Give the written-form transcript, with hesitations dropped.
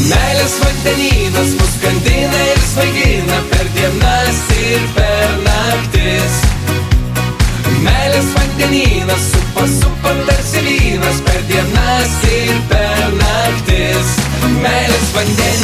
Meilės vandenynas mus skandina ir svaigina per dienas ir per naktis. Meilės vandenynas supa tarsi vynas per dienas ir per naktis. Meilės vandenynas